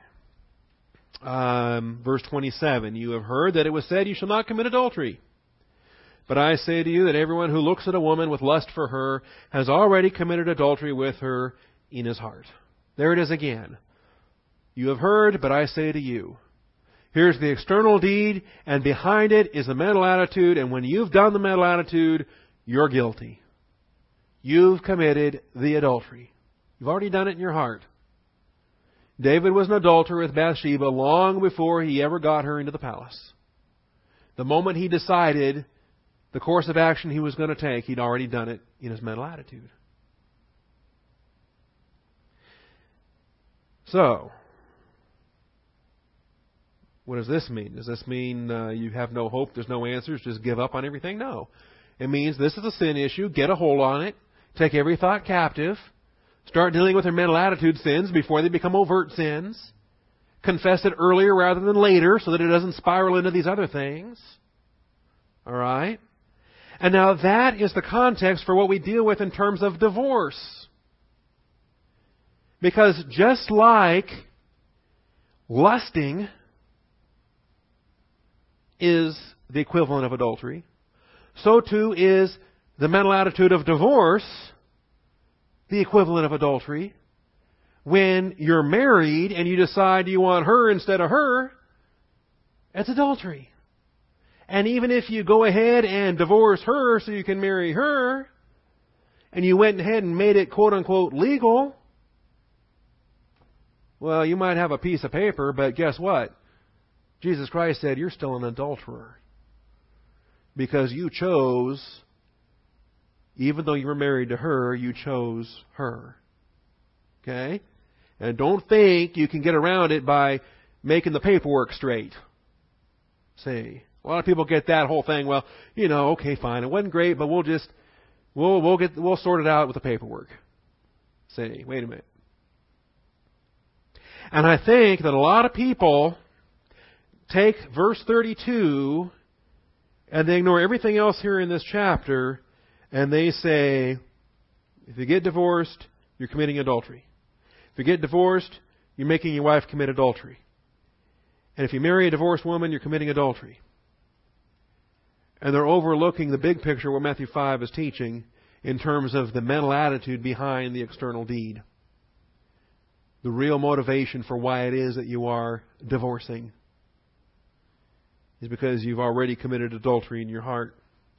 um, verse twenty-seven, you have heard that it was said, you shall not commit adultery. But I say to you that everyone who looks at a woman with lust for her has already committed adultery with her in his heart. There it is again. You have heard, but I say to you. Here's the external deed, and behind it is the mental attitude, and when you've done the mental attitude, you're guilty. You've committed the adultery. You've already done it in your heart. David was an adulterer with Bathsheba long before he ever got her into the palace. The moment he decided the course of action he was going to take, he'd already done it in his mental attitude. So, what does this mean? Does this mean uh, you have no hope, there's no answers, just give up on everything? No. It means this is a sin issue, get a hold on it, take every thought captive, start dealing with their mental attitude sins before they become overt sins, confess it earlier rather than later so that it doesn't spiral into these other things. All right? And now that is the context for what we deal with in terms of divorce. Because just like lusting is the equivalent of adultery, so too is the mental attitude of divorce the equivalent of adultery. When you're married and you decide you want her instead of her, it's adultery. And even if you go ahead and divorce her so you can marry her, and you went ahead and made it quote-unquote legal, well, you might have a piece of paper, but guess what? Jesus Christ said you're still an adulterer. Because you chose, even though you were married to her, you chose her. Okay? And don't think you can get around it by making the paperwork straight. See? A lot of people get that whole thing, well, you know, okay, fine, it wasn't great, but we'll just, we'll, we'll get, we'll sort it out with the paperwork. See, wait a minute. And I think that a lot of people take verse thirty-two and they ignore everything else here in this chapter, and they say, if you get divorced, you're committing adultery. If you get divorced, you're making your wife commit adultery. And if you marry a divorced woman, you're committing adultery. And they're overlooking the big picture of what Matthew five is teaching in terms of the mental attitude behind the external deed. The real motivation for why it is that you are divorcing is because you've already committed adultery in your heart.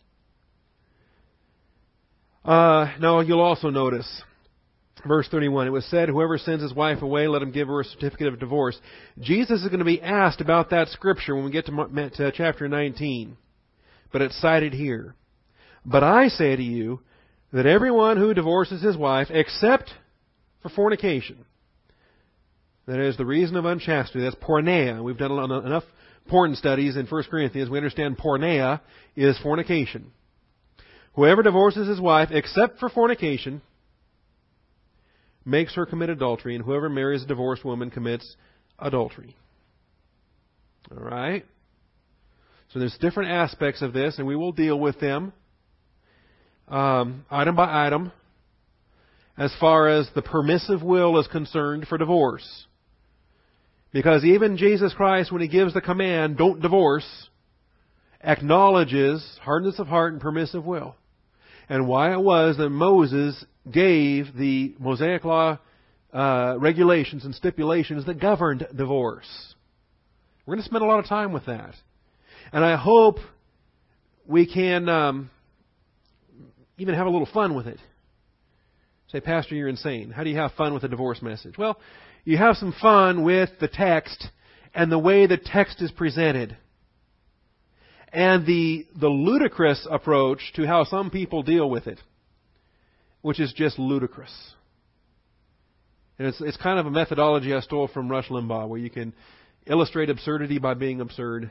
Uh, now, you'll also notice, verse thirty-one, it was said, whoever sends his wife away, let him give her a certificate of divorce. Jesus is going to be asked about that scripture when we get to, to chapter nineteen. But it's cited here. But I say to you that everyone who divorces his wife, except for fornication, that is the reason of unchastity, that's porneia. We've done enough porn studies in First Corinthians. We understand porneia is fornication. Whoever divorces his wife, except for fornication, makes her commit adultery, and whoever marries a divorced woman commits adultery. All right? So there's different aspects of this, and we will deal with them um, item by item as far as the permissive will is concerned for divorce. Because even Jesus Christ, when He gives the command, don't divorce, acknowledges hardness of heart and permissive will. And why it was that Moses gave the Mosaic Law uh, regulations and stipulations that governed divorce. We're going to spend a lot of time with that. And I hope we can um, even have a little fun with it. Say, Pastor, you're insane. How do you have fun with a divorce message? Well, you have some fun with the text and the way the text is presented. And the the ludicrous approach to how some people deal with it, which is just ludicrous. And it's, it's kind of a methodology I stole from Rush Limbaugh, where you can illustrate absurdity by being absurd.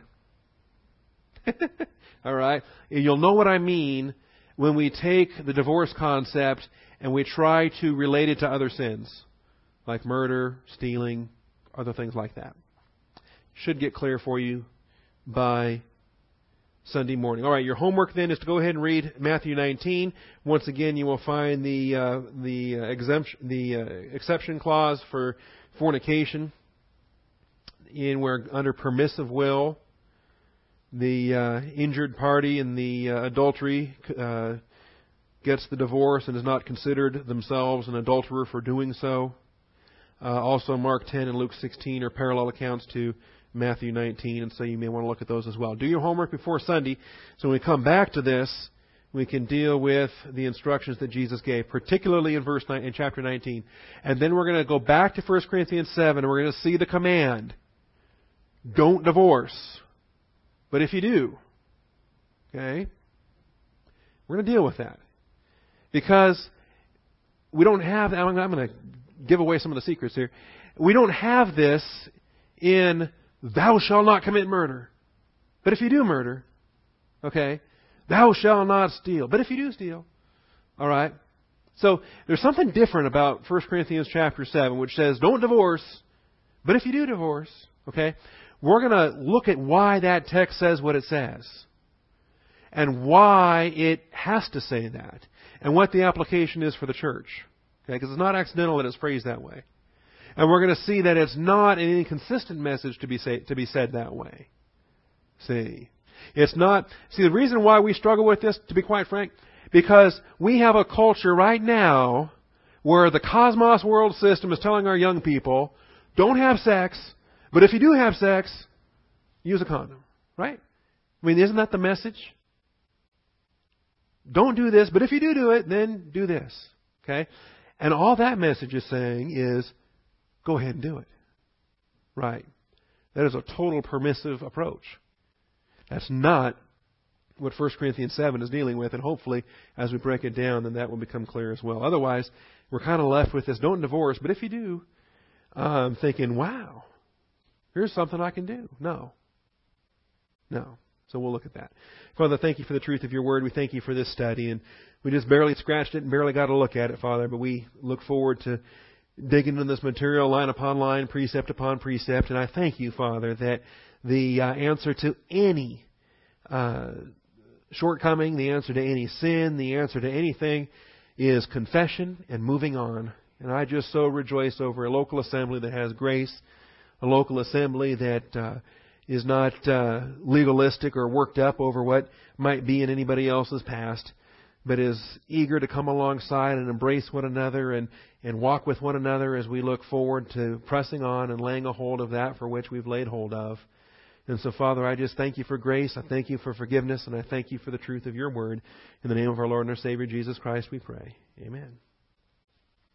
All right? And you'll know what I mean when we take the divorce concept and we try to relate it to other sins, like murder, stealing, other things like that. Should get clear for you by Sunday morning. All right, your homework then is to go ahead and read Matthew nineteen. Once again, you will find the uh, the uh, exemption, the uh, exception clause for fornication, in where under permissive will, the uh, injured party in the uh, adultery uh, gets the divorce and is not considered themselves an adulterer for doing so. Uh, also, Mark ten and Luke sixteen are parallel accounts to Matthew nineteen, and so you may want to look at those as well. Do your homework before Sunday, so when we come back to this, we can deal with the instructions that Jesus gave, particularly in verse nine, in chapter nineteen. And then we're going to go back to First Corinthians seven, and we're going to see the command: don't divorce. But if you do, okay, we're going to deal with that. Because we don't have, I'm going to give away some of the secrets here. We don't have this in thou shalt not commit murder. But if you do murder, okay, thou shalt not steal. But if you do steal, all right. So there's something different about First Corinthians chapter seven, which says don't divorce. But if you do divorce, okay, we're going to look at why that text says what it says. And why it has to say that. And what the application is for the church. Okay, because it's not accidental that it's phrased that way. And we're going to see that it's not an inconsistent message to be say, to be said that way. See, it's not. See, the reason why we struggle with this, to be quite frank, because we have a culture right now where the cosmos world system is telling our young people, don't have sex, but if you do have sex, use a condom. Right? I mean, isn't that the message? Don't do this, but if you do do it, then do this. Okay? And all that message is saying is, go ahead and do it. Right. That is a total permissive approach. That's not what First Corinthians seven is dealing with, and hopefully, as we break it down, then that will become clear as well. Otherwise, we're kind of left with this, don't divorce, but if you do, I'm thinking, wow, here's something I can do. No. No. So we'll look at that. Father, thank you for the truth of your word. We thank you for this study, and we just barely scratched it and barely got a look at it, Father, but we look forward to digging into this material line upon line, precept upon precept. And I thank you, Father, that the uh, answer to any uh, shortcoming, the answer to any sin, the answer to anything is confession and moving on. And I just so rejoice over a local assembly that has grace, a local assembly that uh, is not uh, legalistic or worked up over what might be in anybody else's past, but is eager to come alongside and embrace one another and, and walk with one another as we look forward to pressing on and laying a hold of that for which we've laid hold of. And so, Father, I just thank you for grace, I thank you for forgiveness, and I thank you for the truth of your word. In the name of our Lord and our Savior, Jesus Christ, we pray. Amen.